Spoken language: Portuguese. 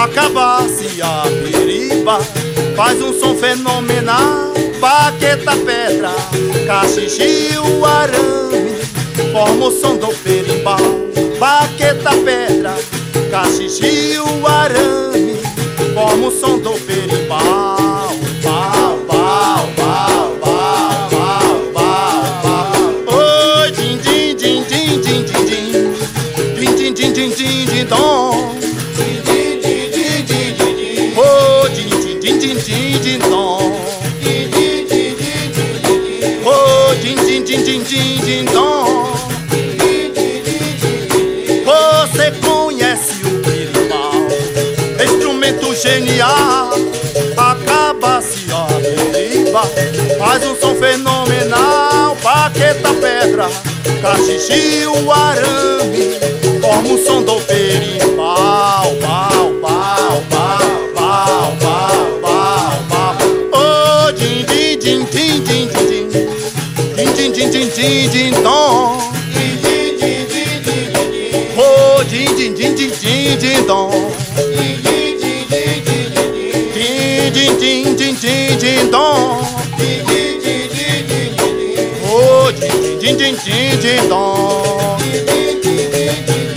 Acabasse a beriba, faz um som fenomenal. Baqueta, pedra, cachixi, o arame, forma o som do berimbau. Baqueta, pedra, cachixi, o arame, forma o som do berimbau. Bau, bau, bau, bau, bau, bau, bau. Oi, din, din, din, din, din, din, din, din, din, din, din, din, din, dom. Oh, din, din, din, din, din, din, dom. Oh, din, din, din, din, din, din, dom. Você conhece o berimbau, instrumento genial. Acaba-se a beriba, faz um som fenomenal. Baqueta, pedra, cachixi, o arame, forma o som do berimbau. Bau, bau, bau, bau, bau, bau, bau. Oh, din, din, din, din, din, din, din, din, din, din, din, din, dom. Oh, din, din, din, din, din, din, dom. Din, din, din, din, din, dom. Oh, din, din, din, din, din, dom.